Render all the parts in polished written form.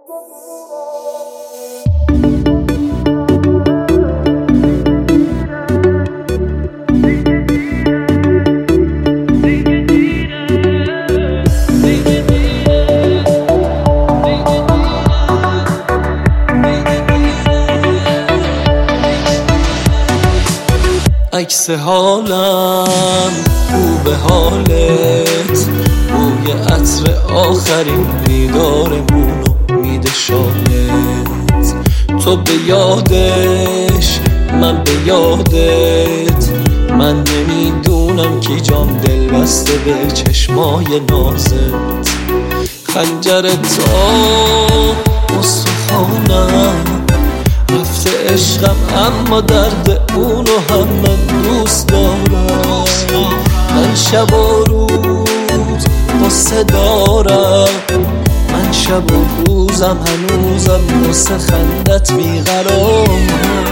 عکس حالم رو به حالت، بوی عطر آخرین دیدارمونو میده شاید. تو به یادش من به یادت، من نمیدونم کی جام دل بسته به چشمای نازت. خنجر تا استخوانم رفته عشقم، اما درد اونو هم من دوست دارم. من شب و روز واسه دارم، من شب و روزم هنوزم واسه خندت بیقرارم.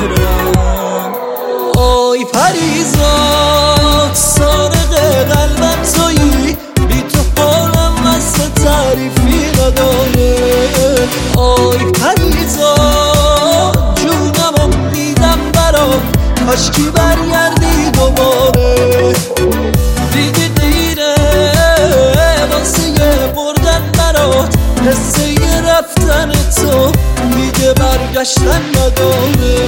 آی پریزاد سارق قلبم تویی، بی تو حالم واسه تعریفی نداره. آی پریزاد جونمو میدم برات، کاشکی برگردی دوباره. دیگه دیره واسه بردن برات، قصه رفتن تو دیگه برگشتن نداره.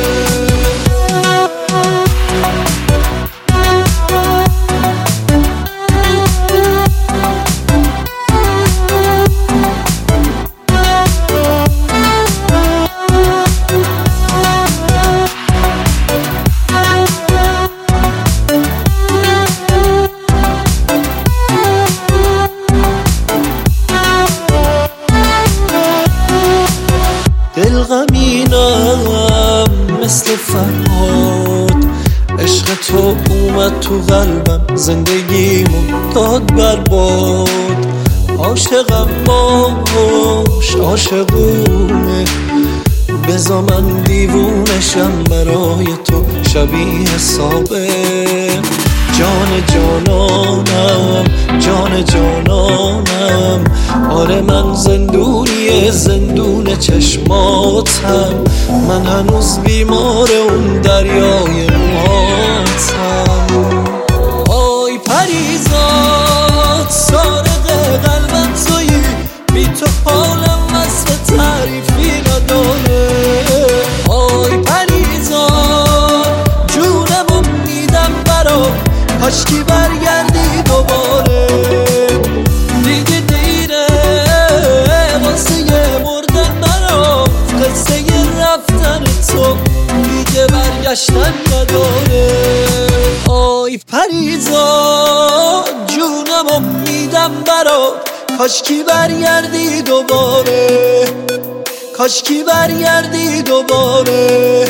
دل غمینم مثل فرهاد، عشق تو اومد تو قلبم، زندگیمو داد برباد. عاشقم باش عاشقونه، بذار من دیوونشم برای تو شبیه سابق. جان جانانم جان جانانم، آره من زندونی زندون چشماتم. من هنوز بیمار اون دریای موهاتم. آی پریزاد سارق قلبم تویی، بی تو حالم وصف تعریفی نداره. آی پریزاد جونمو میدم برات، کاشکی برگردی دوباره. دیگه دیره واسه بردن برات، قصه رفتن تو دیگه برگشتن نداره. آی پریزاد جونمو میدم برات، کاشکی برگردی دوباره، کاشکی برگردی دوباره.